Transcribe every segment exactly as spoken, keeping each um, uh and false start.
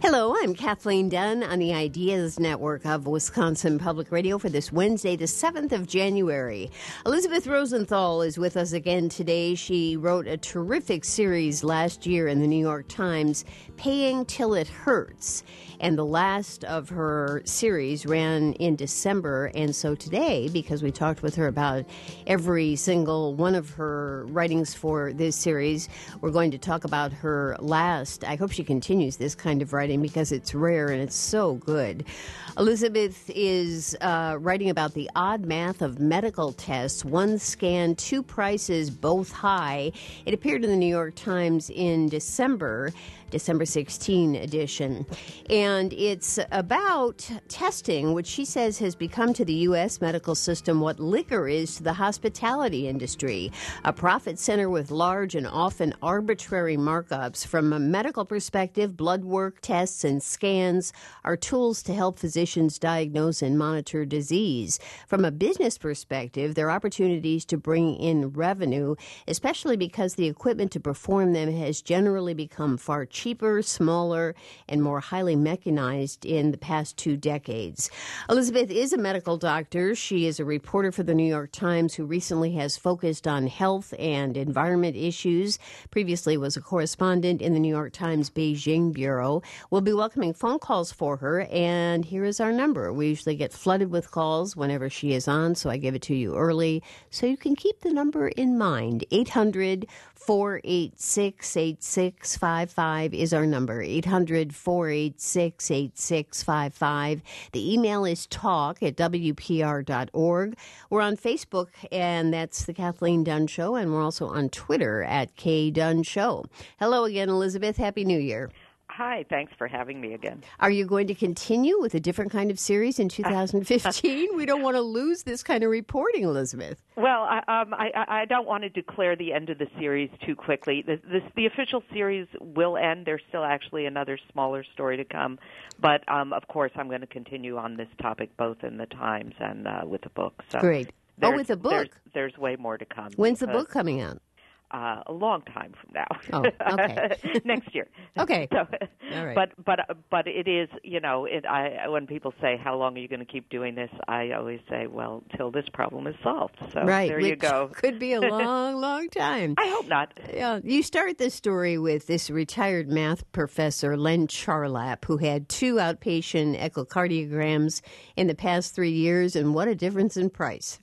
Hello, I'm Kathleen Dunn on the Ideas Network of Wisconsin Public Radio for this Wednesday, the seventh of January. Elizabeth Rosenthal is with us again today. She wrote a terrific series last year in the New York Times, Paying Till It Hurts. And the last of her series ran in December. And so today, because we talked with her about every single one of her writings for this series, we're going to talk about her last. I hope she continues this kind of writing because it's rare and it's so good. Elizabeth is uh, writing about the odd math of medical tests. One scan, two prices, both high. It appeared in the New York Times in December. December sixteenth edition. And it's about testing, which she says has become to the U S medical system what liquor is to the hospitality industry. A profit center with large and often arbitrary markups. From a medical perspective, blood work, tests, and scans are tools to help physicians diagnose and monitor disease. From a business perspective, they're opportunities to bring in revenue, especially because the equipment to perform them has generally become far cheaper. cheaper, smaller, and more highly mechanized in the past two decades. Elizabeth is a medical doctor. She is a reporter for the New York Times who recently has focused on health and environment issues. Previously was a correspondent in the New York Times Beijing Bureau. We'll be welcoming phone calls for her, and here is our number. We usually get flooded with calls whenever she is on, so I give it to you early so you can keep the number in mind. eight hundred, four eight six, eight six five five is our number, eight hundred, four eight six, eight six five five. The email is talk at w p r dot org. We're on Facebook, and that's The Kathleen Dunn Show, and we're also on Twitter at K Dunn Show. Hello again, Elizabeth. Happy New Year. Hi, thanks for having me again. Are you going to continue with a different kind of series in two thousand fifteen? We don't want to lose this kind of reporting, Elizabeth. Well, I, um, I, I don't want to declare the end of the series too quickly. The, the, the official series will end. There's still actually another smaller story to come. But, um, of course, I'm going to continue on this topic both in the Times and uh, with the book. So Great. Oh, with the book? There's, there's way more to come. When's the book coming out? Uh, a long time from now. Oh, okay. Next year. Okay. So, all right. But but but it is, you know, it. I when people say how long are you going to keep doing this, I always say, well, till this problem is solved. So right. there Which you go. Could be a long, long time. I hope not. Yeah. You start this story with this retired math professor, Len Charlap, who had two outpatient echocardiograms in the past three years, and what a difference in price.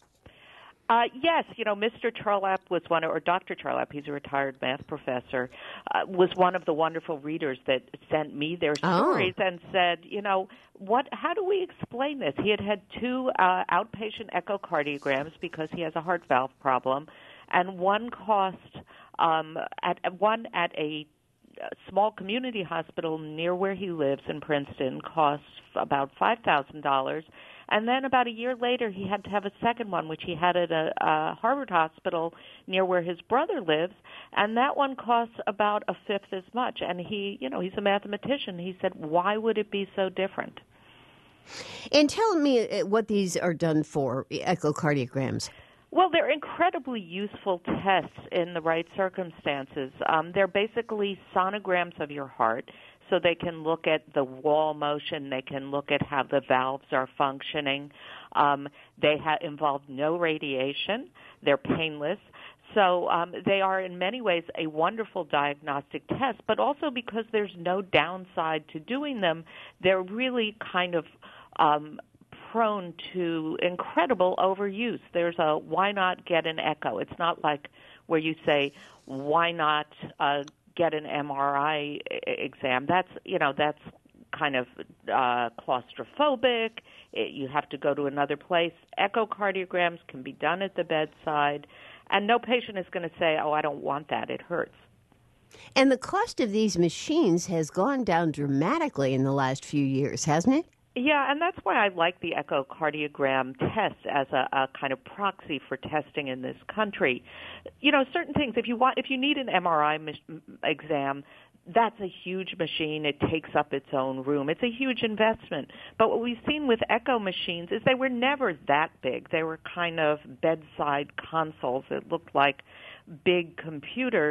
Uh, yes, you know, Mister Charlap was one, or Doctor Charlap, he's a retired math professor, uh, was one of the wonderful readers that sent me their stories oh. and said, you know, what? How do we explain this? He had had two uh, outpatient echocardiograms because he has a heart valve problem, and one cost um, at one at a small community hospital near where he lives in Princeton costs about five thousand dollars. And then about a year later, he had to have a second one, which he had at a, a Harvard hospital near where his brother lives, and that one costs about a fifth as much. And he, you know, he's a mathematician. He said, why would it be so different? And tell me what these are done for, echocardiograms. Well, they're incredibly useful tests in the right circumstances. Um, they're basically sonograms of your heart. So they can look at the wall motion. They can look at how the valves are functioning. Um, they ha- involve no radiation. They're painless. So um, they are in many ways a wonderful diagnostic test, but also because there's no downside to doing them, they're really kind of um, prone to incredible overuse. There's a why not get an echo. It's not like where you say, why not uh, get an M R I exam. That's, you know, that's kind of uh, claustrophobic. It, you have to go to another place. Echocardiograms can be done at the bedside, and no patient is going to say, oh, I don't want that. It hurts. And the cost of these machines has gone down dramatically in the last few years, hasn't it? Yeah, and that's why I like the echocardiogram test as a, a kind of proxy for testing in this country. You know, certain things, if you want, if you need an M R I exam, that's a huge machine. It takes up its own room. It's a huge investment. But what we've seen with echo machines is they were never that big. They were kind of bedside consoles that looked like big computers,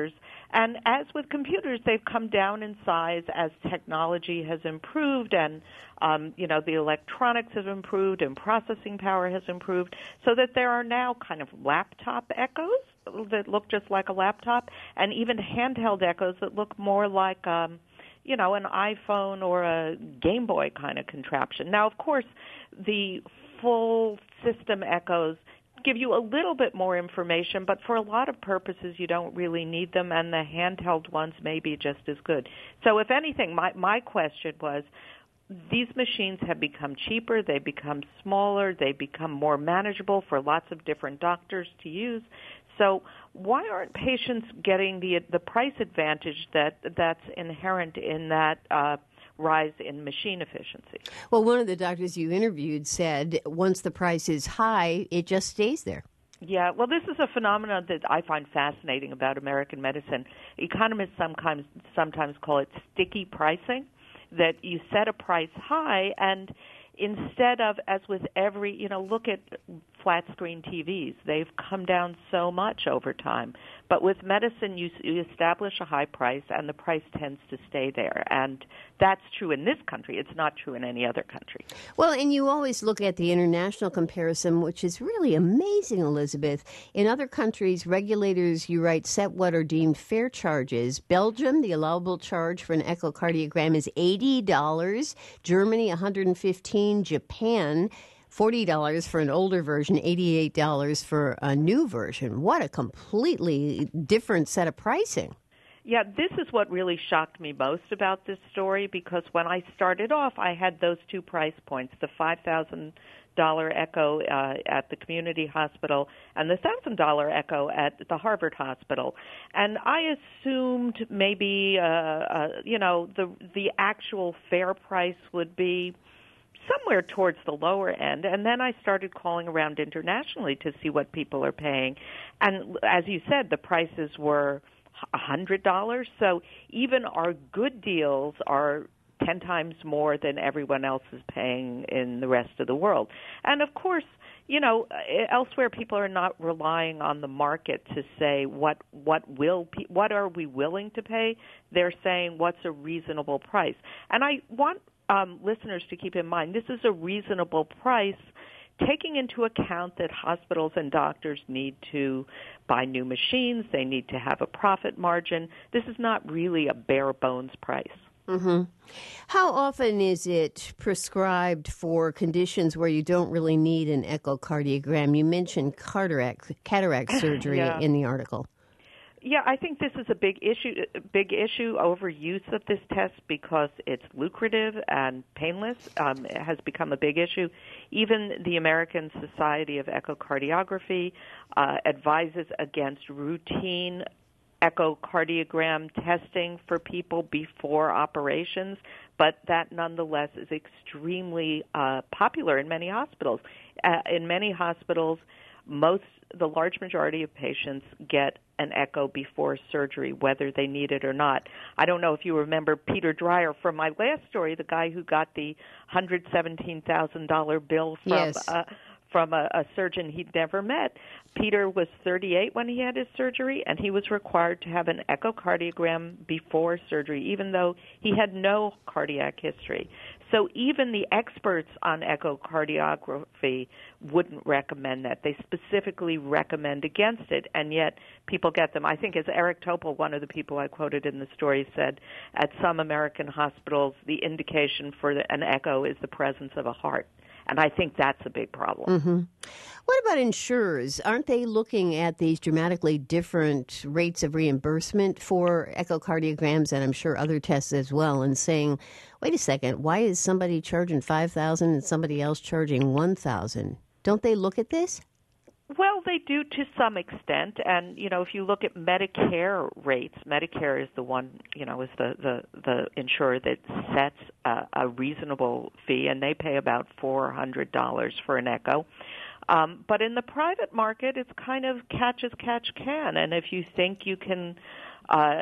And as with computers, they've come down in size as technology has improved and, um, you know, the electronics have improved and processing power has improved, so that there are now kind of laptop echoes that look just like a laptop, and even handheld echoes that look more like, um, you know, an iPhone or a Game Boy kind of contraption. Now, of course, the full system echoes give you a little bit more information, but for a lot of purposes you don't really need them, and the handheld ones may be just as good. So if anything, my, my question was, these machines have become cheaper, they become smaller, they become more manageable for lots of different doctors to use. So why aren't patients getting the the price advantage that that's inherent in that uh, rise in machine efficiency? Well, one of the doctors you interviewed said once the price is high, it just stays there. Yeah, well, this is a phenomenon that I find fascinating about American medicine. Economists sometimes sometimes call it sticky pricing, that you set a price high and instead of, as with every, you know, look at flat screen T Vs. They've come down so much over time. But with medicine, you, you establish a high price, and the price tends to stay there. And that's true in this country. It's not true in any other country. Well, and you always look at the international comparison, which is really amazing, Elizabeth. In other countries, regulators, you write, set what are deemed fair charges. Belgium, the allowable charge for an echocardiogram is eighty dollars. Germany, one hundred fifteen dollars. Japan, forty dollars for an older version, eighty-eight dollars for a new version. What a completely different set of pricing. Yeah, this is what really shocked me most about this story, because when I started off, I had those two price points, the five thousand dollars echo uh, at the community hospital and the one thousand dollars echo at the Harvard Hospital. And I assumed maybe, uh, uh, you know, the the actual fair price would be somewhere towards the lower end, and then I started calling around internationally to see what people are paying. And as you said, the prices were one hundred dollars, so even our good deals are ten times more than everyone else is paying in the rest of the world. And of course, you know, elsewhere people are not relying on the market to say what what will what are we willing to pay. They're saying what's a reasonable price. And I want Um, listeners to keep in mind, this is a reasonable price, taking into account that hospitals and doctors need to buy new machines, they need to have a profit margin. This is not really a bare bones price. Mm-hmm. How often is it prescribed for conditions where you don't really need an echocardiogram? You mentioned cataract, cataract surgery yeah. in the article. Yeah, I think this is a big issue, big issue, overuse of this test because it's lucrative and painless. Um, it has become a big issue. Even the American Society of Echocardiography uh, advises against routine echocardiogram testing for people before operations, but that nonetheless is extremely uh, popular in many hospitals. Uh, in many hospitals, most the large majority of patients get an echo before surgery, whether they need it or not. I don't know if you remember Peter Dreyer from my last story, the guy who got the one hundred seventeen thousand dollars bill from yes. uh, from a, a surgeon he'd never met. Peter was thirty-eight when he had his surgery, and he was required to have an echocardiogram before surgery, even though he had no cardiac history. So even the experts on echocardiography wouldn't recommend that. They specifically recommend against it, and yet people get them. I think as Eric Topol, one of the people I quoted in the story, said, at some American hospitals, the indication for an echo is the presence of a heart. And I think that's a big problem. Mm-hmm. What about insurers? Aren't they looking at these dramatically different rates of reimbursement for echocardiograms and I'm sure other tests as well, and saying, wait a second, why is somebody charging five thousand dollars and somebody else charging one thousand dollars? Don't they look at this? Well, they do to some extent, and you know, if you look at Medicare rates, Medicare is the one, you know, is the the, the insurer that sets a, a reasonable fee, and they pay about four hundred dollars for an echo. Um, but in the private market, it's kind of catch as catch can, and if you think you can uh,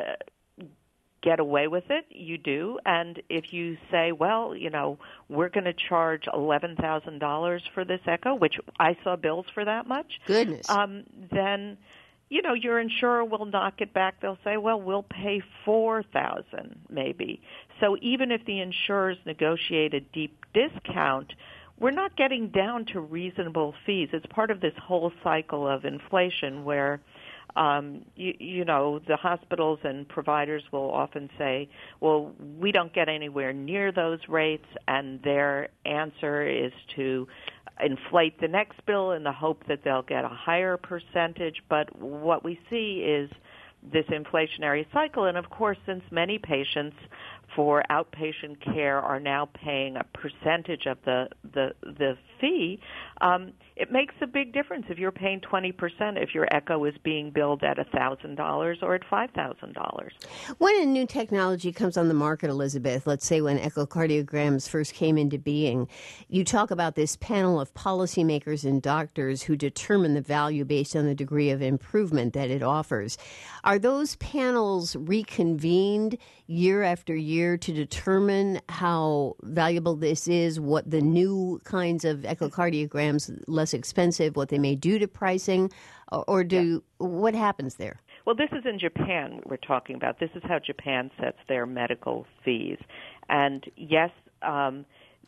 get away with it, you do. And if you say, well, you know, we're going to charge eleven thousand dollars for this echo, which I saw bills for that much. Goodness. Um, then you know, your insurer will knock it back. They'll say, well, we'll pay four thousand dollars maybe. So even if the insurers negotiate a deep discount, we're not getting down to reasonable fees. It's part of this whole cycle of inflation where, um, you, you know, the hospitals and providers will often say, well, we don't get anywhere near those rates, and their answer is to inflate the next bill in the hope that they'll get a higher percentage. But what we see is this inflationary cycle. And, of course, since many patients for outpatient care are now paying a percentage of the the, the fee, um, it makes a big difference if you're paying twenty percent if your echo is being billed at one thousand dollars or at five thousand dollars. When a new technology comes on the market, Elizabeth, let's say when echocardiograms first came into being, you talk about this panel of policymakers and doctors who determine the value based on the degree of improvement that it offers. Are those panels reconvened year after year to determine how valuable this is, what the new kinds of echocardiograms, less expensive, what they may do to pricing, or do yeah. what happens there? Well, this is in Japan we're talking about. This is how Japan sets their medical fees. And yes, um,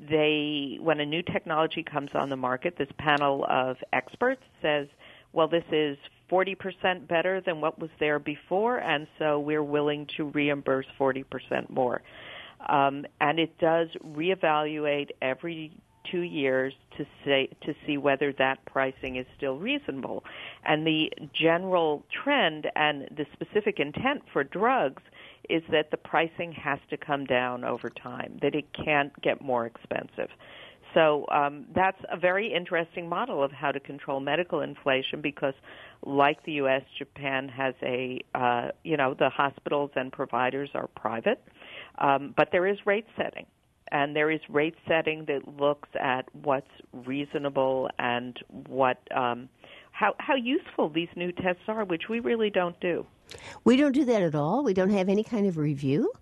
they when a new technology comes on the market, this panel of experts says, well, this is forty percent better than what was there before, and so we're willing to reimburse forty percent more. Um, and it does reevaluate every two years to say to see whether that pricing is still reasonable. And the general trend and the specific intent for drugs is that the pricing has to come down over time, that it can't get more expensive. So um, that's a very interesting model of how to control medical inflation because, like the U S, Japan has a, uh, you know, the hospitals and providers are private, um, but there is rate setting. And there is rate setting that looks at what's reasonable and what um, how, how useful these new tests are, which we really don't do. We don't do that at all? We don't have any kind of review?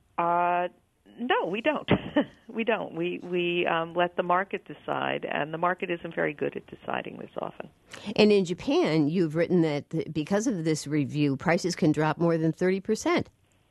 Uh No, we don't. we don't. We we um, let the market decide, and the market isn't very good at deciding this often. And in Japan, you've written that because of this review, prices can drop more than thirty percent.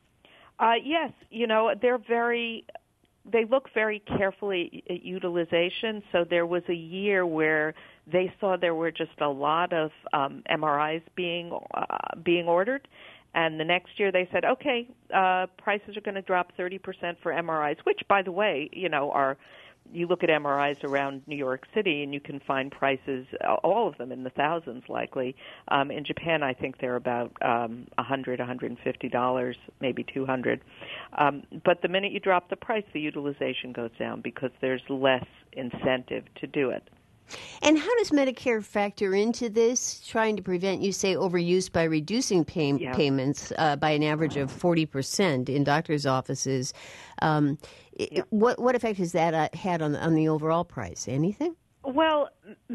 Uh, yes, you know, they're very, they look very carefully at utilization. So there was a year where they saw there were just a lot of um, M R Is being uh, being ordered. And the next year they said, okay, uh, prices are going to drop thirty percent for M R Is, which, by the way, you know, are, you look at M R Is around New York City and you can find prices, all of them in the thousands likely. Um, in Japan, I think they're about um, one hundred dollars, one hundred fifty dollars, maybe two hundred dollars. Um, but the minute you drop the price, the utilization goes down because there's less incentive to do it. And how does Medicare factor into this, trying to prevent, you say, overuse by reducing pay- yeah. payments uh, by an average of forty percent in doctors' offices? Um, yeah. What what effect has that uh, had on, on the overall price? Anything? Well,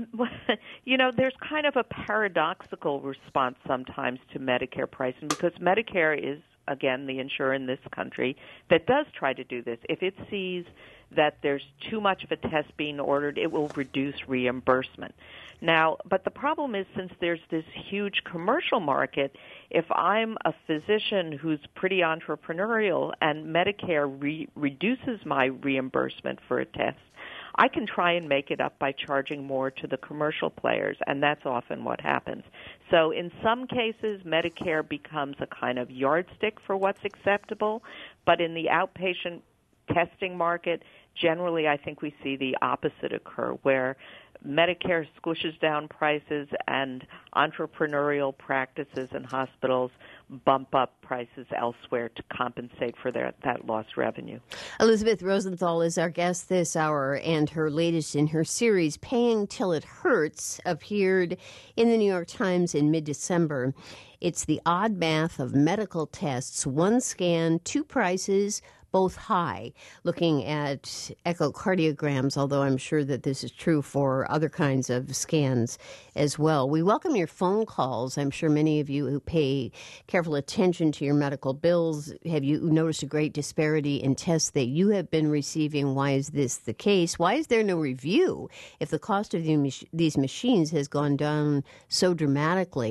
you know, there's kind of a paradoxical response sometimes to Medicare pricing because Medicare is, again, the insurer in this country that does try to do this. If it sees that there's too much of a test being ordered, it will reduce reimbursement. Now, but the problem is since there's this huge commercial market, if I'm a physician who's pretty entrepreneurial and Medicare re- reduces my reimbursement for a test, I can try and make it up by charging more to the commercial players, and that's often what happens. So in some cases, Medicare becomes a kind of yardstick for what's acceptable, but in the outpatient testing market, generally I think we see the opposite occur, where Medicare squishes down prices and entrepreneurial practices and hospitals bump up prices elsewhere to compensate for their, that lost revenue. Elizabeth Rosenthal is our guest this hour, and her latest in her series, Paying Till It Hurts, appeared in the New York Times in mid-December. It's the odd math of medical tests, one scan, two prices, both high, looking at echocardiograms, although I'm sure that this is true for other kinds of scans as well. We welcome your phone calls. I'm sure many of you who pay careful attention to your medical bills, have you noticed a great disparity in tests that you have been receiving? Why is this the case? Why is there no review? If the cost of these machines has gone down so dramatically,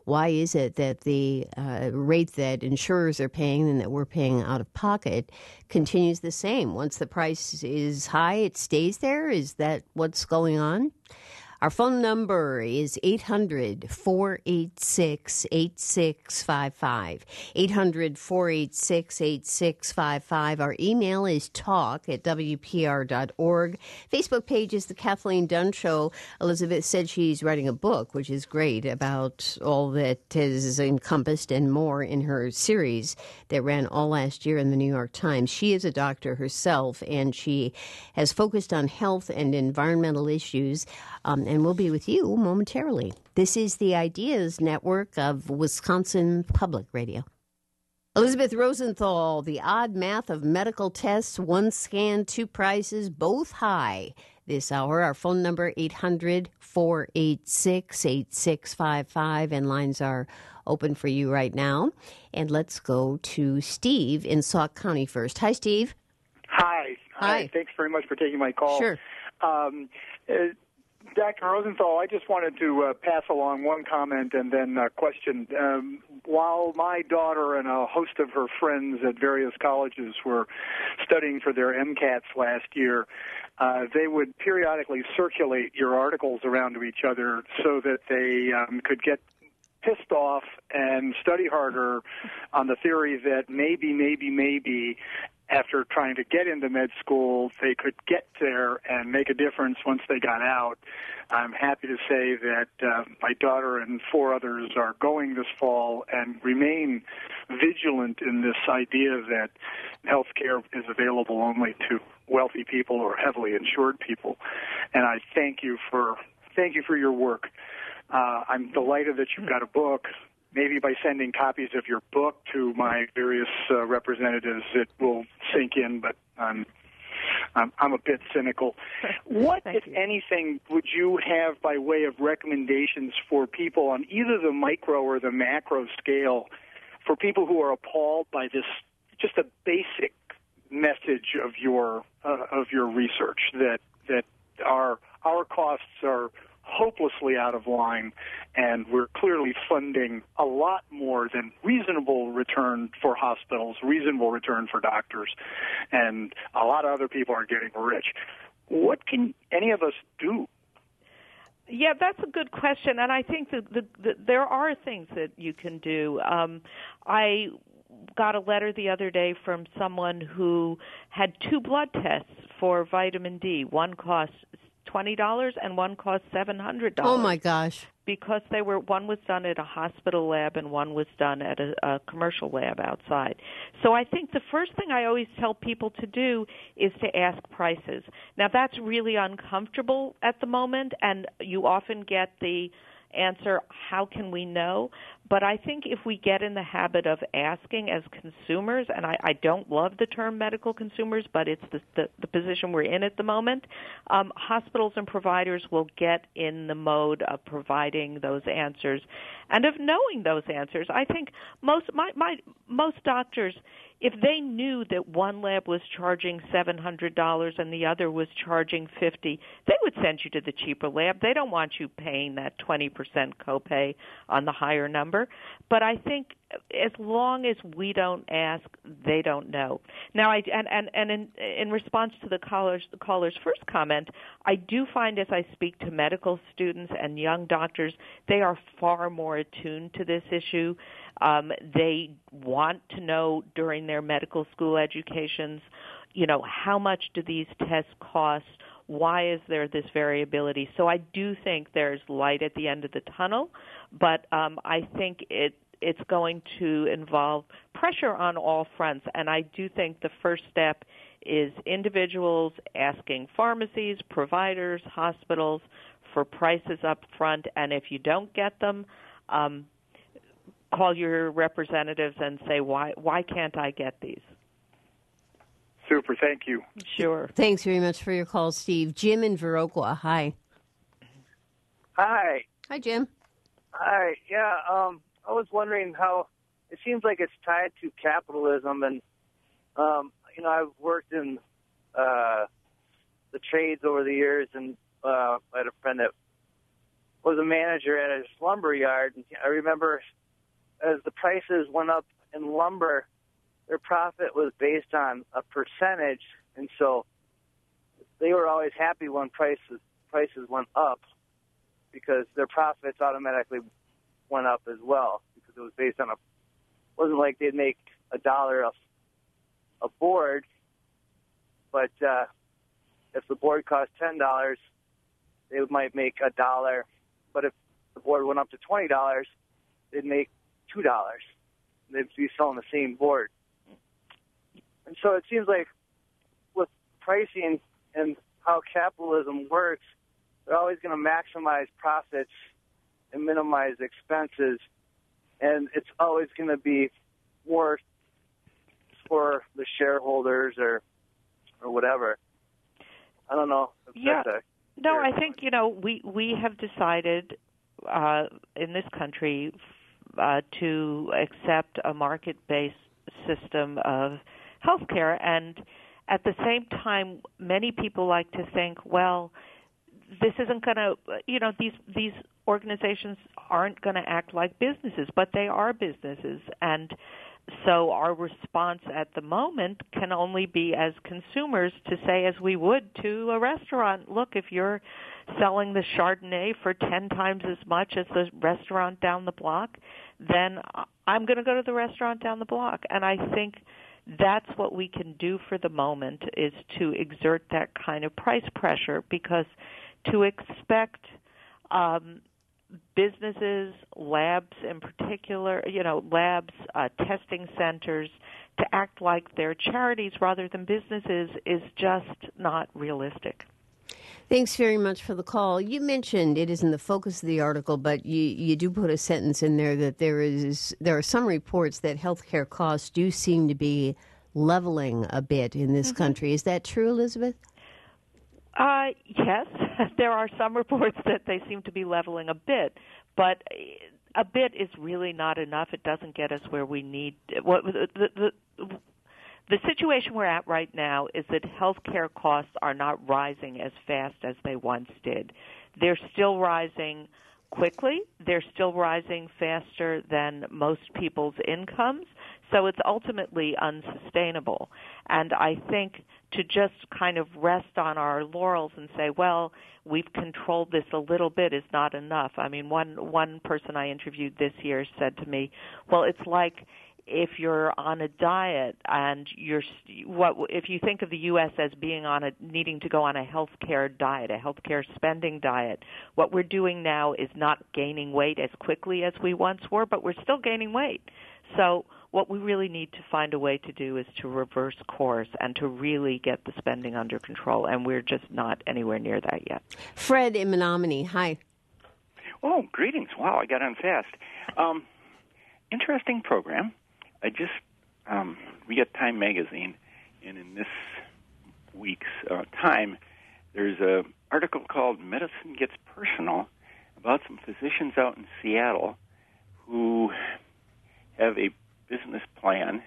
why is it that the uh, rate that insurers are paying and that we're paying out of pocket continues the same? Once the price is high, it stays there? Is that what's going on? Our phone number is eight hundred, four eight six, eight six five five. eight hundred, four eight six, eight six five five. Our email is talk at W P R dot org. Facebook page is The Kathleen Dunn Show. Elizabeth said she's writing a book, which is great, about all that is encompassed and more in her series that ran all last year in the New York Times. She is a doctor herself, and she has focused on health and environmental issues. Um, and we'll be with you momentarily. This is the Ideas Network of Wisconsin Public Radio. Elizabeth Rosenthal, the odd math of medical tests, one scan, two prices, both high. This hour, our phone number, eight hundred, four eight six, eight six five five, and lines are open for you right now. And let's go to Steve in Sauk County first. Hi, Steve. Hi. Hi. Hi. Thanks very much for taking my call. Sure. Um, uh, Doctor Rosenthal, I just wanted to uh, pass along one comment and then a question. Um, while my daughter and a host of her friends at various colleges were studying for their MCATs last year, uh, they would periodically circulate your articles around to each other so that they um, could get pissed off and study harder on the theory that maybe, maybe, maybe after trying to get into med school, they could get there and make a difference once they got out. I'm happy to say that uh, my daughter and four others are going this fall and remain vigilant in this idea that health care is available only to wealthy people or heavily insured people. And I thank you for thank you for your work. Uh, I'm delighted that you've got a book. Maybe by sending copies of your book to my various uh, representatives, it will sink in, but I'm, I'm, I'm a bit cynical. What, if you. anything, would you have by way of recommendations for people on either the micro or the macro scale, for people who are appalled by this, just a basic message of your uh, of your research, that that our our costs are hopelessly out of line, and we're clearly funding a lot more than reasonable return for hospitals, reasonable return for doctors, and a lot of other people are getting rich. What can any of us do? Yeah, that's a good question, and I think that the, the, there are things that you can do. Um, I got a letter the other day from someone who had two blood tests for vitamin D. One cost twenty dollars and one cost seven hundred dollars. Oh, my gosh. Because they were, one was done at a hospital lab and one was done at a, a commercial lab outside. So I think the first thing I always tell people to do is to ask prices. Now, that's really uncomfortable at the moment, and you often get the answer, how can we know? But I think if we get in the habit of asking as consumers, and I, I don't love the term medical consumers, but it's the, the, the position we're in at the moment, um, hospitals and providers will get in the mode of providing those answers and of knowing those answers. I think most my, my most doctors, if they knew that one lab was charging seven hundred dollars and the other was charging fifty dollars, they would send you to the cheaper lab. They don't want you paying that twenty percent copay on the higher number. But I think as long as we don't ask, they don't know. Now, I, and, and, and in, in response to the caller's, the caller's first comment, I do find as I speak to medical students and young doctors, they are far more attuned to this issue. Um, they want to know during their medical school educations, you know, how much do these tests cost? Why is there this variability? So I do think there's light at the end of the tunnel, but um, I think it it's going to involve pressure on all fronts. And I do think the first step is individuals asking pharmacies, providers, hospitals for prices up front. And if you don't get them, um, call your representatives and say, why why can't I get these? Super, thank you. Sure. Thanks very much for your call, Steve. Jim in Viroqua, hi. Hi. Hi, Jim. Hi. Yeah, um, I was wondering how it seems like it's tied to capitalism, and um, you know, I've worked in uh, the trades over the years, and uh, I had a friend that was a manager at a lumber yard. And I remember as the prices went up in lumber, their profit was based on a percentage, and so they were always happy when prices prices went up because their profits automatically went up as well because it was based on a. It wasn't like they'd make a dollar a, a board, but uh, if the board cost ten dollars, they might make a dollar. But if the board went up to twenty dollars, they'd make two dollars. They'd be selling the same board. And so it seems like with pricing and how capitalism works, they're always going to maximize profits and minimize expenses, and it's always going to be worse for the shareholders or or whatever. I don't know. If yeah. That's a no, I think, you know, we, we have decided uh, in this country uh, to accept a market-based system of healthcare, and at the same time, many people like to think, well, this isn't going to, you know, these these organizations aren't going to act like businesses, but they are businesses, and so our response at the moment can only be as consumers to say, as we would to a restaurant, look, if you're selling the Chardonnay for ten times as much as the restaurant down the block, then I'm going to go to the restaurant down the block. And I think that's what we can do for the moment, is to exert that kind of price pressure, because to expect um, businesses, labs in particular, you know, labs, uh, testing centers, to act like they're charities rather than businesses is just not realistic. Thanks very much for the call. You mentioned it isn't the focus of the article, but you, you do put a sentence in there that there is there are some reports that healthcare costs do seem to be leveling a bit in this mm-hmm. country. Is that true, Elizabeth? Uh, yes, there are some reports that they seem to be leveling a bit, but a bit is really not enough. It doesn't get us where we need. What the, the, the, the situation we're at right now is that healthcare costs are not rising as fast as they once did. They're still rising quickly. They're still rising faster than most people's incomes. So it's ultimately unsustainable. And I think to just kind of rest on our laurels and say, well, we've controlled this a little bit is not enough. I mean, one one person I interviewed this year said to me, well, it's like if you're on a diet and you're what if you think of the U S as being on a needing to go on a healthcare diet, a healthcare spending diet, what we're doing now is not gaining weight as quickly as we once were, but we're still gaining weight. So what we really need to find a way to do is to reverse course and to really get the spending under control, and we're just not anywhere near that yet. Fred in Menominee, hi. Oh, greetings. Wow, I got on fast. Um, interesting program. I just, um, we get Time Magazine, and in this week's uh, Time, there's an article called Medicine Gets Personal about some physicians out in Seattle who have a business plan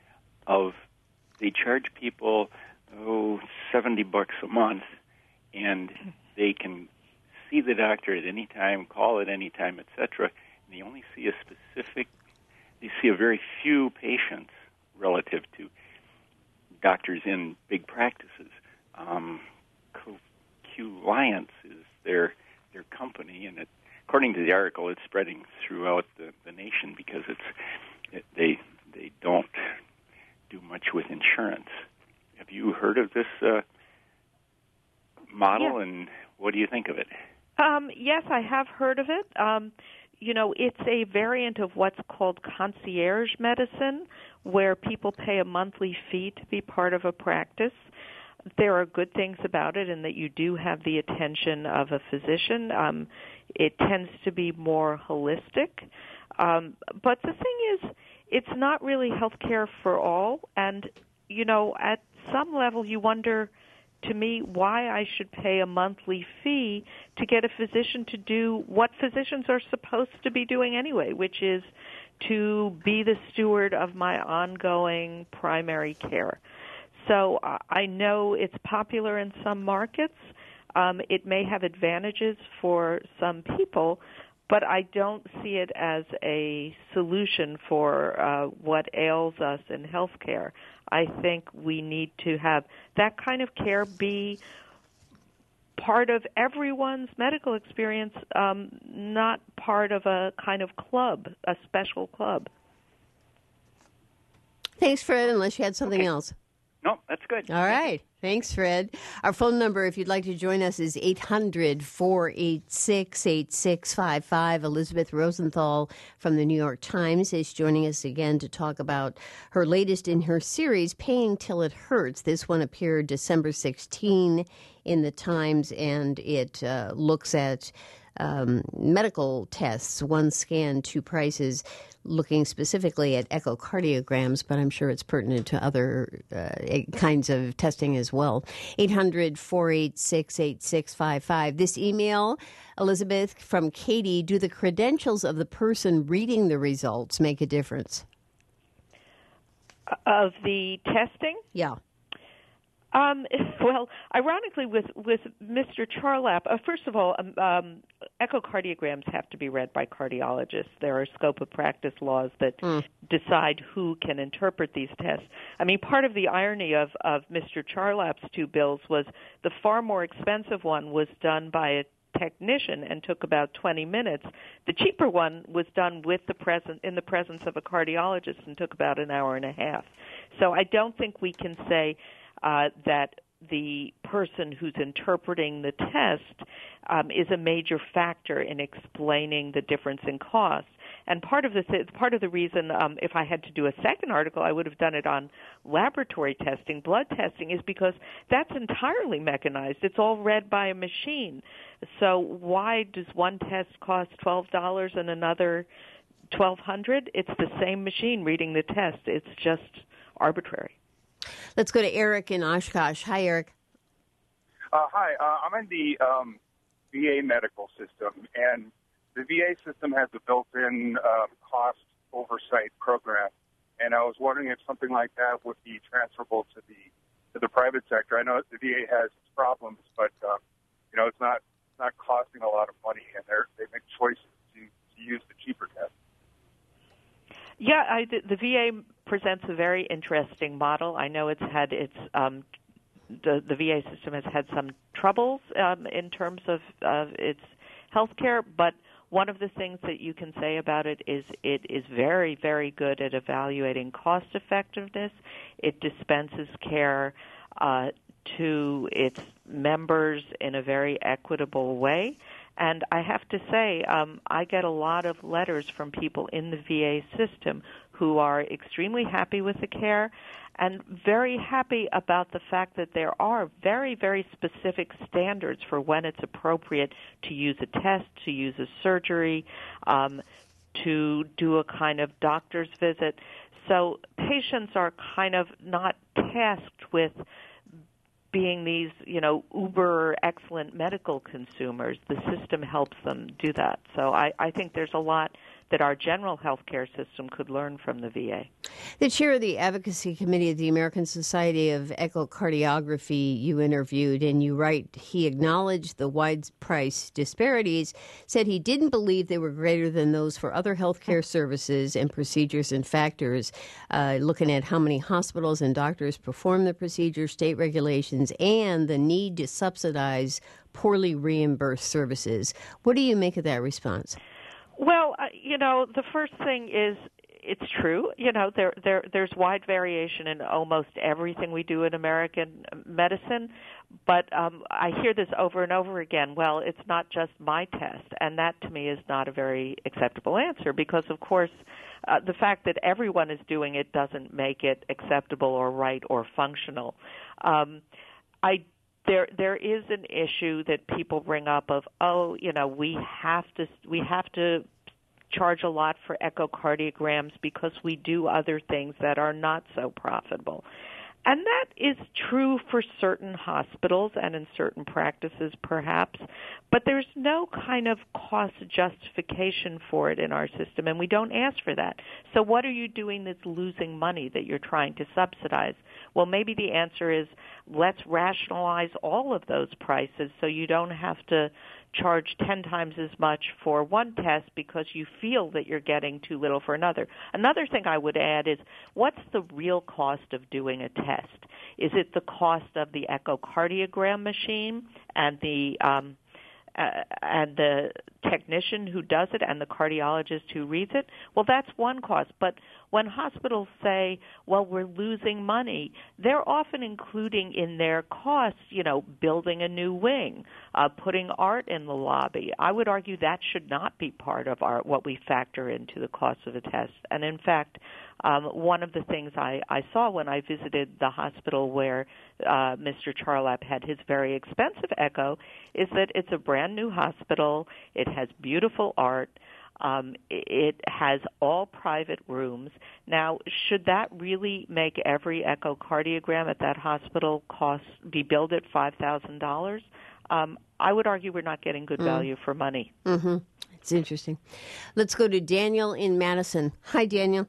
of they charge people, oh, seventy bucks a month, and they can see the doctor at any time, call at any time, et cetera, and they only see a specific, they see a very few patients relative to doctors in big practices. Um, Q-Liance is their their company, and it, according to the article, it's spreading throughout the, the nation because it's it, they they don't do much with insurance. Have you heard of this uh, model, yeah. and what do you think of it? Um, yes, I have heard of it. Um, you know, it's a variant of what's called concierge medicine, where people pay a monthly fee to be part of a practice. There are good things about it in that you do have the attention of a physician. Um, it tends to be more holistic. Um, but the thing is, it's not really health care for all. And, you know, at some level you wonder, to me, why I should pay a monthly fee to get a physician to do what physicians are supposed to be doing anyway, which is to be the steward of my ongoing primary care. So uh, I know it's popular in some markets. Um, it may have advantages for some people, but I don't see it as a solution for uh, what ails us in healthcare. I think we need to have that kind of care be part of everyone's medical experience, um, not part of a kind of club, a special club. Thanks, Fred, unless you had something Okay. else. No, that's good. All right. Thanks, Fred. Our phone number, if you'd like to join us, is eight hundred, four eight six, eight six five five. Elizabeth Rosenthal from the New York Times is joining us again to talk about her latest in her series, Paying Till It Hurts. This one appeared December sixteenth in the Times, and it uh, looks at um, medical tests, one scan, two prices, looking specifically at echocardiograms, but I'm sure it's pertinent to other uh, kinds of testing as well. eight hundred, four eight six, eight six five five. This email, Elizabeth, from Katie, do the credentials of the person reading the results make a difference? Of the testing? Yeah. Um, well, ironically, with, with Mister Charlap, uh, first of all, um, um, echocardiograms have to be read by cardiologists. There are scope of practice laws that mm. decide who can interpret these tests. I mean, part of the irony of, of Mister Charlap's two bills was the far more expensive one was done by a technician and took about twenty minutes. The cheaper one was done with the present in the presence of a cardiologist and took about an hour and a half. So I don't think we can say Uh, that the person who's interpreting the test um, is a major factor in explaining the difference in cost. And part of the th- part of the reason, um, if I had to do a second article, I would have done it on laboratory testing, blood testing, is because that's entirely mechanized. It's all read by a machine. So why does one test cost twelve dollars and another twelve hundred dollars? It's the same machine reading the test. It's just arbitrary. Let's go to Eric in Oshkosh. Hi, Eric. Uh, hi, uh, I'm in the um, V A medical system, and the V A system has a built-in uh, cost oversight program, and I was wondering if something like that would be transferable to the to the private sector. I know the V A has its problems, but uh, you know it's not it's not costing a lot of money, and they they make choices to, to use the cheaper test. Yeah, I, the, the V A presents a very interesting model. I know it's had its um, the the V A system has had some troubles um, in terms of uh, its health care, but one of the things that you can say about it is it is very, very good at evaluating cost effectiveness. It dispenses care uh, to its members in a very equitable way. And I have to say, um, I get a lot of letters from people in the V A system who are extremely happy with the care and very happy about the fact that there are very, very specific standards for when it's appropriate to use a test, to use a surgery, um, to do a kind of doctor's visit. So patients are kind of not tasked with being these, you know, uber excellent medical consumers. The system helps them do that. So I, I think there's a lot that our general healthcare system could learn from the V A. The chair of the advocacy committee of the American Society of Echocardiography you interviewed, and you write, he acknowledged the wide price disparities, said he didn't believe they were greater than those for other healthcare services and procedures and factors, uh, looking at how many hospitals and doctors perform the procedure, state regulations, and the need to subsidize poorly reimbursed services. What do you make of that response? Well, uh, you know, the first thing is it's true. You know, there there there's wide variation in almost everything we do in American medicine, but um, I hear this over and over again. Well, it's not just my test, and that to me is not a very acceptable answer because, of course, uh, the fact that everyone is doing it doesn't make it acceptable or right or functional. Um, I There, there is an issue that people bring up of, oh, you know, we have to, we have to charge a lot for echocardiograms because we do other things that are not so profitable. And that is true for certain hospitals and in certain practices, perhaps, but there's no kind of cost justification for it in our system, and we don't ask for that. So what are you doing that's losing money that you're trying to subsidize? Well, maybe the answer is let's rationalize all of those prices so you don't have to charge ten times as much for one test because you feel that you're getting too little for another. Another thing I would add is, what's the real cost of doing a test? Is it the cost of the echocardiogram machine and the um, uh, and the technician who does it and the cardiologist who reads it? Well, that's one cost. But when hospitals say, well, we're losing money, they're often including in their costs, you know, building a new wing, uh, putting art in the lobby. I would argue that should not be part of our what we factor into the cost of a test. And in fact, um, one of the things I, I saw when I visited the hospital where uh, Mister Charlap had his very expensive echo is that it's a brand new hospital. It has beautiful art. Um, it has all private rooms. Now, should that really make every echocardiogram at that hospital cost be billed at five thousand dollars? Um, I would argue we're not getting good mm. value for money. Mm-hmm. It's interesting. Let's go to Daniel in Madison. Hi, Daniel.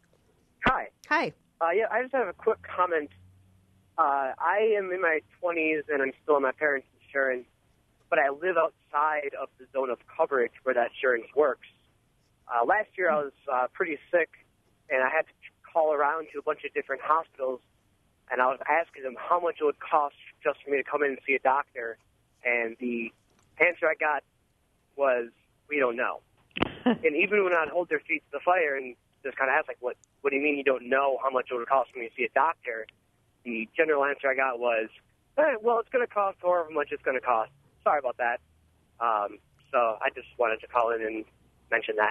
Hi. Hi. Uh, yeah, I just have a quick comment. Uh, I am in my twenties, and I'm still on my parents' insurance, but I live outside of the zone of coverage where that insurance works. Uh, last year I was uh, pretty sick, and I had to call around to a bunch of different hospitals, and I was asking them how much it would cost just for me to come in and see a doctor, and the answer I got was, we don't know. And even when I'd hold their feet to the fire and just kind of ask, like, what, what do you mean you don't know how much it would cost for me to see a doctor? The general answer I got was, eh, well, it's going to cost however much it's going to cost. Sorry about that. Um, so I just wanted to call in and mention that.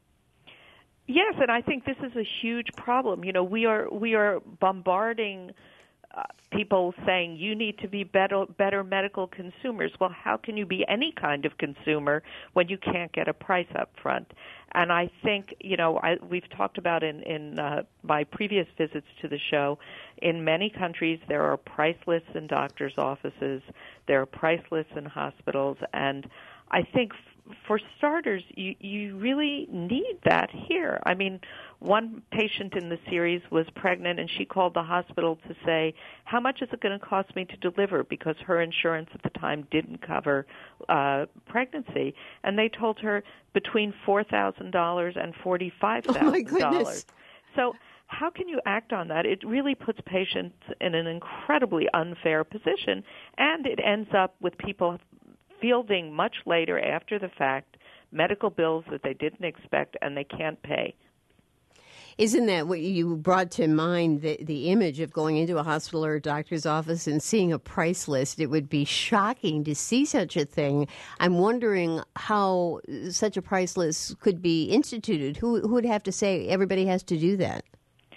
Yes, and I think this is a huge problem. You know, we are we are bombarding uh, people saying you need to be better better medical consumers. Well, how can you be any kind of consumer when you can't get a price up front? And I think, you know, I, we've talked about in, in uh, my previous visits to the show, in many countries there are price lists in doctors' offices, there are price lists in hospitals, and I think for starters, you, you really need that here. I mean, one patient in the series was pregnant, and she called the hospital to say, how much is it going to cost me to deliver? Because her insurance at the time didn't cover uh, pregnancy. And they told her between four thousand dollars and forty-five thousand dollars. Oh, my goodness. So how can you act on that? It really puts patients in an incredibly unfair position, and it ends up with people fielding much later after the fact medical bills that they didn't expect and they can't pay. Isn't that what you brought to mind, the, the image of going into a hospital or a doctor's office and seeing a price list? It would be shocking to see such a thing. I'm wondering how such a price list could be instituted. Who, who would have to say everybody has to do that?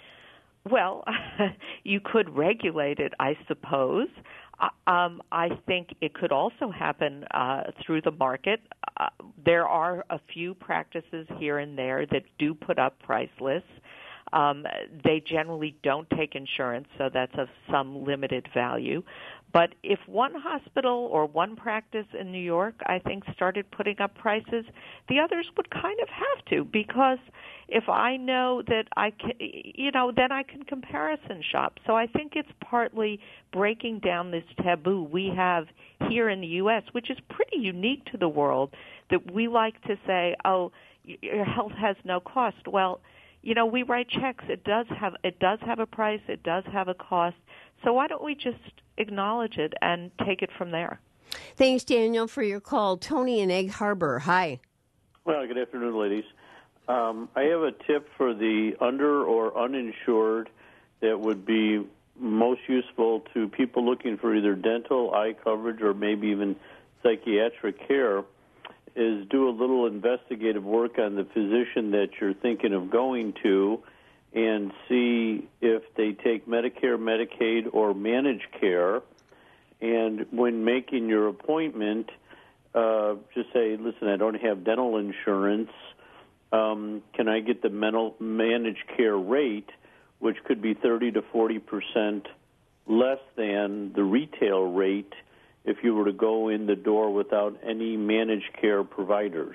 Well, you could regulate it, I suppose. Um, I think it could also happen uh, through the market. Uh, there are a few practices here and there that do put up price lists. Um, they generally don't take insurance, so that's of some limited value. But if one hospital or one practice in New York, I think, started putting up prices, the others would kind of have to, because if I know that I can, you know, then I can comparison shop. So I think it's partly breaking down this taboo we have here in the U S, which is pretty unique to the world, that we like to say, oh, your health has no cost. Well, you know, we write checks. It does have it does have a price. It does have a cost. So why don't we just acknowledge it and take it from there? Thanks, Daniel, for your call. Tony in Egg Harbor. Hi. Well, good afternoon, ladies. Um, I have a tip for the under or uninsured that would be most useful to people looking for either dental, eye coverage, or maybe even psychiatric care, is do a little investigative work on the physician that you're thinking of going to and see if they take Medicare, Medicaid, or managed care. And when making your appointment, uh, just say, listen, I don't have dental insurance. Um, can I get the mental managed care rate, which could be thirty to forty percent less than the retail rate if you were to go in the door without any managed care providers.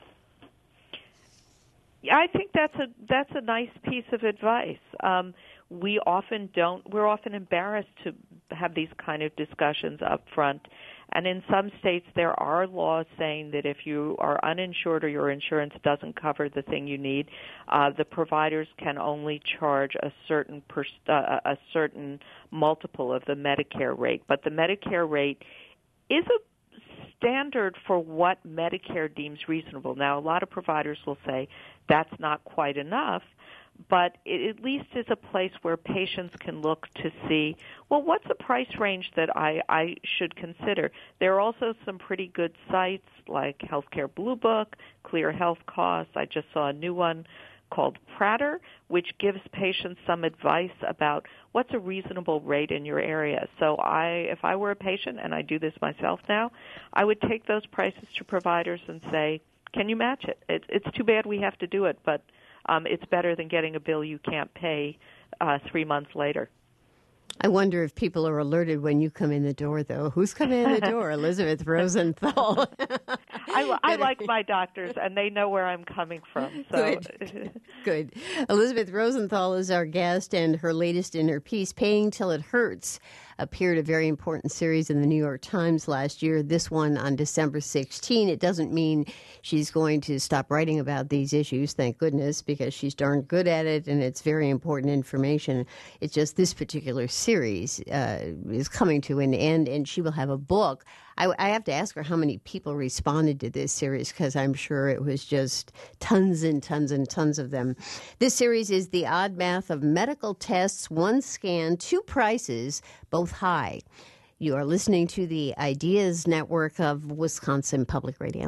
I think that's a that's a nice piece of advice. Um, we often don't. We're often embarrassed to have these kind of discussions up front. And in some states, there are laws saying that if you are uninsured or your insurance doesn't cover the thing you need, uh, the providers can only charge a certain per, uh, a certain multiple of the Medicare rate. But the Medicare rate is a standard for what Medicare deems reasonable. Now, a lot of providers will say that's not quite enough, but it at least is a place where patients can look to see, well, what's the price range that I, I should consider? There are also some pretty good sites like Healthcare Blue Book, Clear Health Costs. I just saw a new one called Prater, which gives patients some advice about what's a reasonable rate in your area. So I, if I were a patient, and I do this myself now, I would take those prices to providers and say, can you match it? It's, it's too bad we have to do it, but Um, it's better than getting a bill you can't pay uh, three months later. I wonder if people are alerted when you come in the door, though. Who's coming in the door? Elizabeth Rosenthal. I, I like my doctors, and they know where I'm coming from. So. Good. Good. Elizabeth Rosenthal is our guest, and her latest in her piece, Paying Till It Hurts, appeared a very important series in the New York Times last year, this one on December sixteenth. It doesn't mean she's going to stop writing about these issues, thank goodness, because she's darn good at it, and it's very important information. It's just this particular series uh, is coming to an end, and she will have a book. I, I have to ask her how many people responded to this series, because I'm sure it was just tons and tons and tons of them. This series is the odd math of medical tests, one scan, two prices, both high. You are listening to the Ideas Network of Wisconsin Public Radio.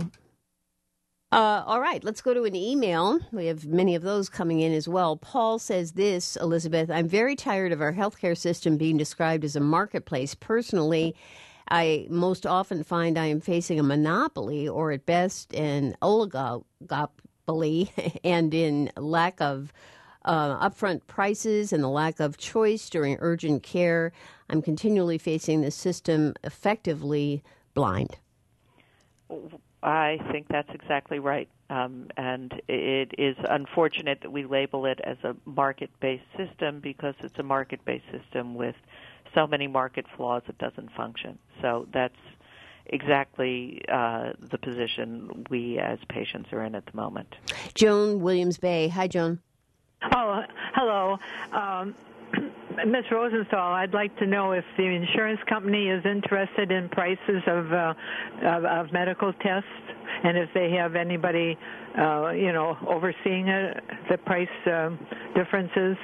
Uh, all right, let's go to an email. We have many of those coming in as well. Paul says this, Elizabeth, I'm very tired of our healthcare system being described as a marketplace. Personally, I most often find I am facing a monopoly or at best an oligopoly and in lack of uh, upfront prices and the lack of choice during urgent care. I'm continually facing the system effectively blind. I think that's exactly right. Um, and it is unfortunate that we label it as a market-based system because it's a market-based system with so many market flaws it doesn't function. So that's exactly uh, the position we as patients are in at the moment. Joan Williams Bay. Hi, Joan. Oh, hello. Um, Miz Rosenthal, I'd like to know if the insurance company is interested in prices of uh, of, of medical tests, and if they have anybody, uh, you know, overseeing it, the price uh, differences.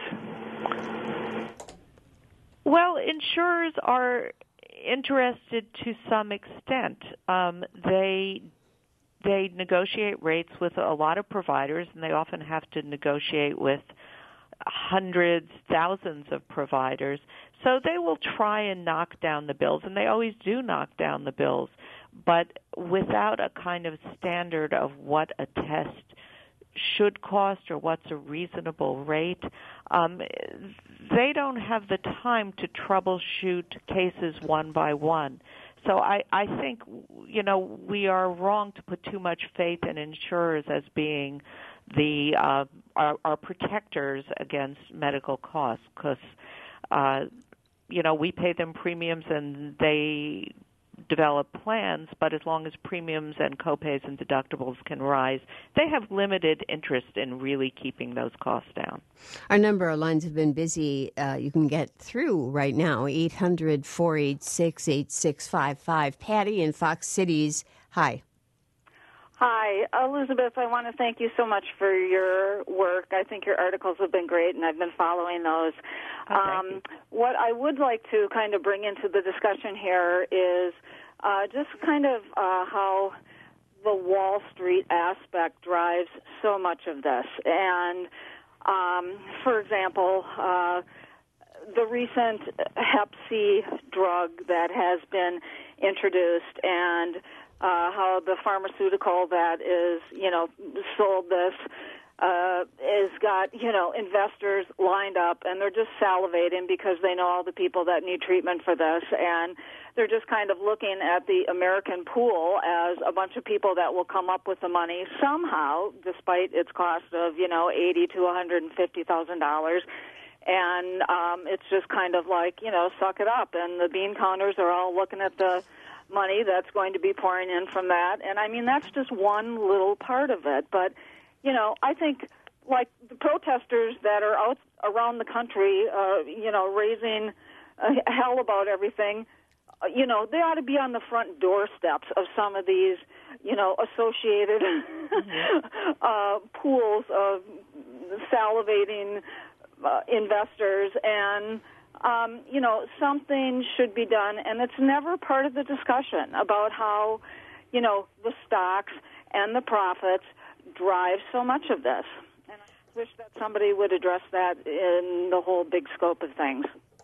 Well, insurers are interested to some extent. Um, they they negotiate rates with a lot of providers, and they often have to negotiate with hundreds, thousands of providers. So they will try and knock down the bills, and they always do knock down the bills, but without a kind of standard of what a test should cost or what's a reasonable rate. Um, they don't have the time to troubleshoot cases one by one. So I, I think, you know, we are wrong to put too much faith in insurers as being the uh, our, our protectors against medical costs, because uh, you know, we pay them premiums and they develop plans, but as long as premiums and copays and deductibles can rise, they have limited interest in really keeping those costs down. Our number of lines have been busy. Uh, you can get through right now, eight hundred, four eight six, eight six five five. Patty in Fox Cities, hi. Hi, Elizabeth, I want to thank you so much for your work. I think your articles have been great, and I've been following those. Oh, um, what I would like to kind of bring into the discussion here is uh, just kind of uh, how the Wall Street aspect drives so much of this. And, um, for example, uh, the recent Hep C drug that has been introduced, and Uh, how the pharmaceutical that is, you know, sold this uh, is got, you know, investors lined up, and they're just salivating because they know all the people that need treatment for this, and they're just kind of looking at the American pool as a bunch of people that will come up with the money somehow, despite its cost of, you know, eighty to one hundred fifty thousand dollars. And um, it's just kind of like, you know, suck it up. And the bean counters are all looking at the money that's going to be pouring in from that. And, I mean, that's just one little part of it. But, you know, I think, like, the protesters that are out around the country, uh, you know, raising uh, hell about everything, uh, you know, they ought to be on the front doorsteps of some of these, you know, associated mm-hmm. uh, pools of salivating Uh, investors, and um, you know, something should be done, and it's never part of the discussion about how, you know, the stocks and the profits drive so much of this. And I wish that somebody would address that in the whole big scope of things.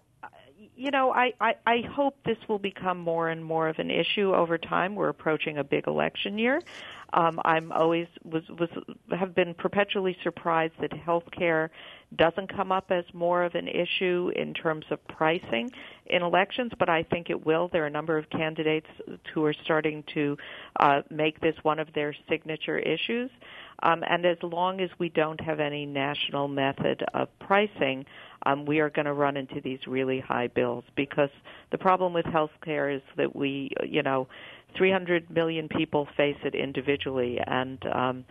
You know, I, I, I hope this will become more and more of an issue over time. We're approaching a big election year. Um, I'm always was, was have been perpetually surprised that health care doesn't come up as more of an issue in terms of pricing in elections, but I think it will. There are a number of candidates who are starting to uh, make this one of their signature issues. Um, and as long as we don't have any national method of pricing, um, we are going to run into these really high bills, because the problem with health care is that we, you know, three hundred million people face it individually, and um,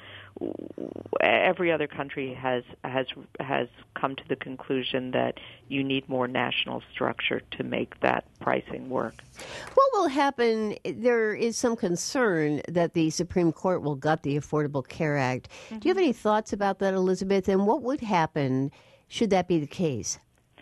every other country has has has come to the conclusion that you need more national structure to make that pricing work. What will happen? There is some concern that the Supreme Court will gut the Affordable Care Act. Mm-hmm. Do you have any thoughts about that, Elizabeth? And what would happen should that be the case?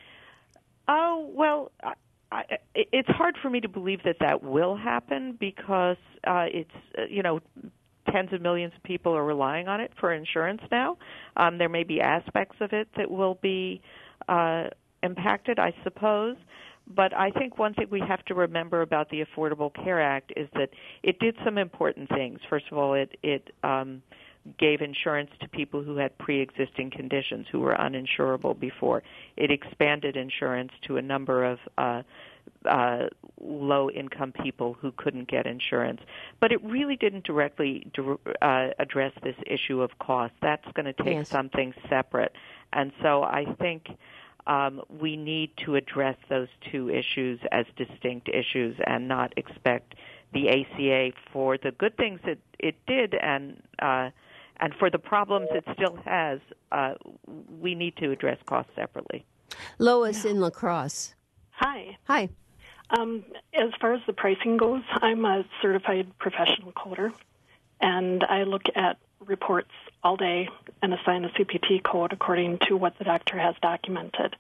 Oh, well, I, I, it's hard for me to believe that that will happen, because uh, it's, uh, you know, tens of millions of people are relying on it for insurance now. Um, there may be aspects of it that will be uh, impacted, I suppose. But I think one thing we have to remember about the Affordable Care Act is that it did some important things. First of all, it, it um, gave insurance to people who had pre-existing conditions, who were uninsurable before. It expanded insurance to a number of uh, uh, low-income people who couldn't get insurance. But it really didn't directly uh, address this issue of cost. That's going to take yes. something separate. And so I think um, we need to address those two issues as distinct issues and not expect the A C A, for the good things it, it did and uh, and for the problems it still has, uh, we need to address costs separately. Lois in La Crosse. Hi. Hi. Um, as far as the pricing goes, I'm a certified professional coder, and I look at reports all day and assign a C P T code according to what the doctor has documented.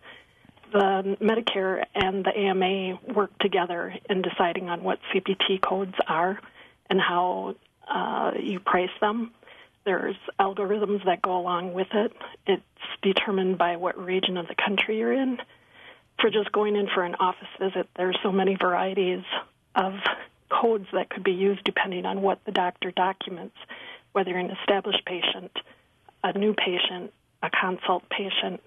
The Medicare and the A M A work together in deciding on what C P T codes are and how uh, you price them. There's algorithms that go along with it. It's determined by what region of the country you're in. For just going in for an office visit, there's so many varieties of codes that could be used depending on what the doctor documents, whether you're an established patient, a new patient, a consult patient.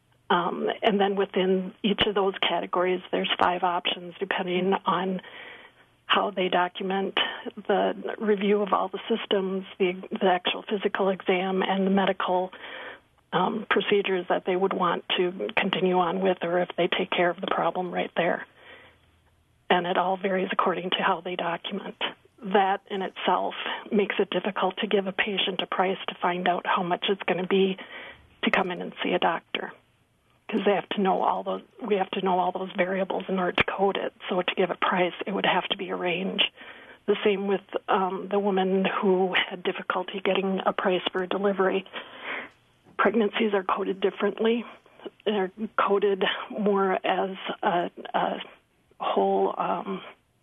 Um, and then within each of those categories, there's five options depending on how they document the review of all the systems, the, the actual physical exam, and the medical um, procedures that they would want to continue on with, or if they take care of the problem right there. And it all varies according to how they document. That in itself makes it difficult to give a patient a price to find out how much it's going to be to come in and see a doctor, because they have to know all those. We have to know all those variables in order to code it. So to give a price, it would have to be a range. The same with um, the woman who had difficulty getting a price for a delivery. Pregnancies are coded differently. They're coded more as a, a whole um,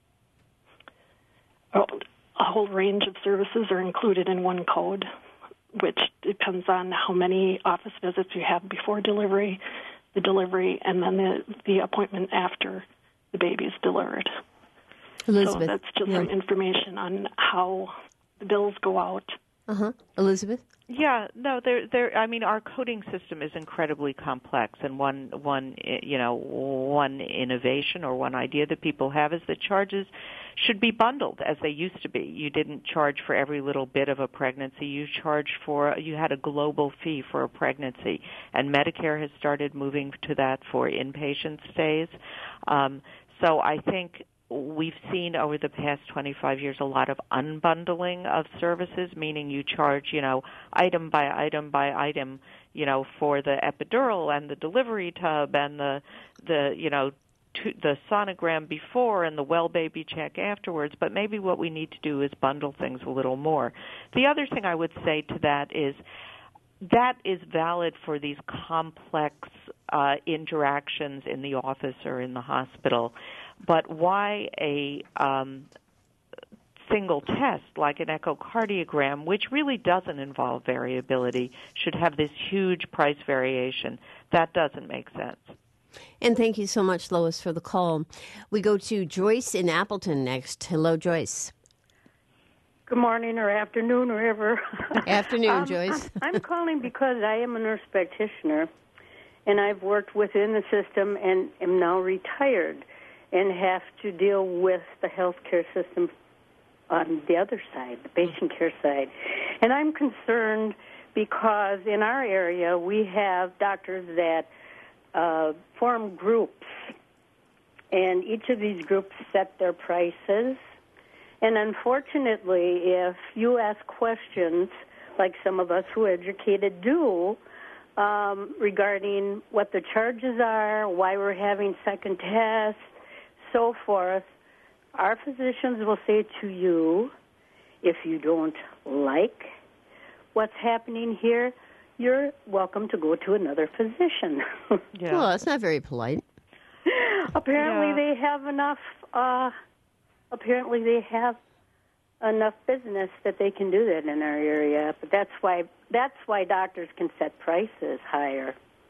a whole range of services are included in one code, which depends on how many office visits you have before delivery, the delivery, and then the, the appointment after the baby's delivered. Elizabeth, so that's just yeah. some information on how the bills go out Uh-huh. Elizabeth? Yeah, no, there, there. I mean, our coding system is incredibly complex, and one, one, you know, one innovation or one idea that people have is that charges should be bundled as they used to be. You didn't charge for every little bit of a pregnancy. You charged for, you had a global fee for a pregnancy, and Medicare has started moving to that for inpatient stays. Um, so I think we've seen over the past twenty-five years a lot of unbundling of services, meaning you charge, you know, item by item by item, you know, for the epidural and the delivery tub and the, the you know, to the sonogram before and the well baby check afterwards. But maybe what we need to do is bundle things a little more. The other thing I would say to that is that is valid for these complex uh, interactions in the office or in the hospital. But why a um, single test like an echocardiogram, which really doesn't involve variability, should have this huge price variation? That doesn't make sense. And thank you so much, Lois, for the call. We go to Joyce in Appleton next. Hello, Joyce. Good morning or afternoon, or ever. Afternoon, um, Joyce. I'm calling because I am a nurse practitioner, and I've worked within the system and am now retired and have to deal with the healthcare system on the other side, the patient care side. And I'm concerned because in our area we have doctors that uh, form groups, and each of these groups set their prices. And unfortunately, if you ask questions, like some of us who are educated do, um, regarding what the charges are, why we're having second tests, so forth, our physicians will say to you, if you don't like what's happening here, you're welcome to go to another physician. Yeah. Well, that's not very polite. Apparently Yeah. they have enough, uh, apparently they have enough business that they can do that in our area. But that's why, that's why doctors can set prices higher.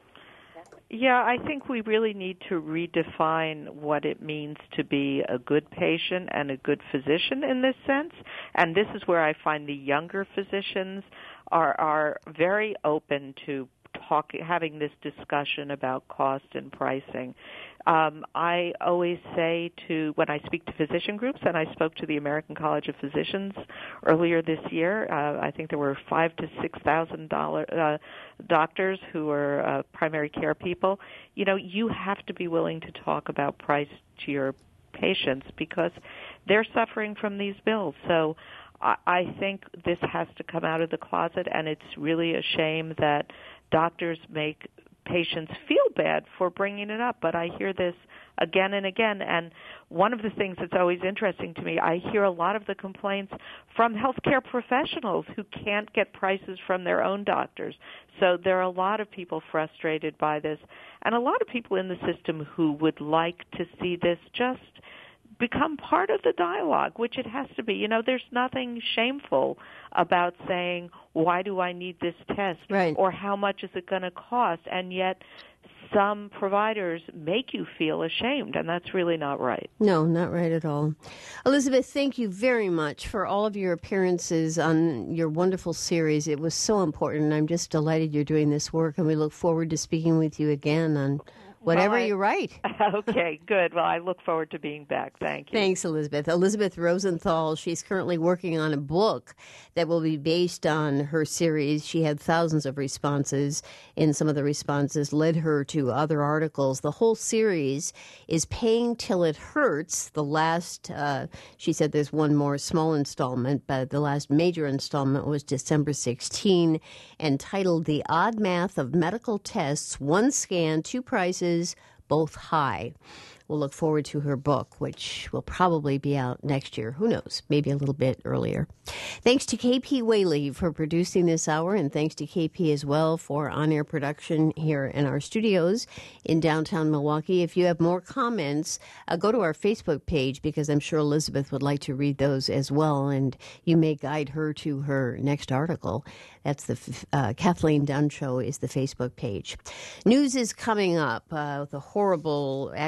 Yeah, I think we really need to redefine what it means to be a good patient and a good physician in this sense. And this is where I find the younger physicians are are very open to talking, having this discussion about cost and pricing. Um, I always say to, when I speak to physician groups, and I spoke to the American College of Physicians earlier this year, uh, I think there were five to six thousand dollar uh, doctors who are uh, primary care people. You know, you have to be willing to talk about price to your patients because they're suffering from these bills. So I, I think this has to come out of the closet, and it's really a shame that doctors make patients feel bad for bringing it up, but I hear this again and again. And one of the things that's always interesting to me, I hear a lot of the complaints from healthcare professionals who can't get prices from their own doctors. So there are a lot of people frustrated by this, and a lot of people in the system who would like to see this just become part of the dialogue, which it has to be. You know, there's nothing shameful about saying, why do I need this test? Right. Or how much is it going to cost? And yet some providers make you feel ashamed, and that's really not right. No, not right at all. Elizabeth, thank you very much for all of your appearances on your wonderful series. It was so important. I'm just delighted you're doing this work, and we look forward to speaking with you again on whatever well, I, you write. Okay, good. Well, I look forward to being back. Thank you. Thanks, Elizabeth. Elizabeth Rosenthal, she's currently working on a book that will be based on her series. She had thousands of responses, and some of the responses led her to other articles. The whole series is Paying Till It Hurts. The last, uh, she said there's one more small installment, but the last major installment was December sixteenth, entitled The Odd Math of Medical Tests, One Scan, Two Prices, Both High. We'll look forward to her book, which will probably be out next year. Who knows? Maybe a little bit earlier. Thanks to K P Whaley for producing this hour, and thanks to K P as well for on-air production here in our studios in downtown Milwaukee. If you have more comments, uh, go to our Facebook page, because I'm sure Elizabeth would like to read those as well, and you may guide her to her next article. That's the uh, Kathleen Dunn Show is the Facebook page. News is coming up. Uh, the horrible act of terror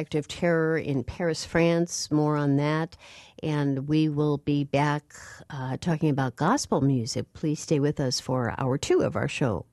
terror in Paris, France. More on that. And we will be back uh, talking about gospel music. Please stay with us for hour two of our show.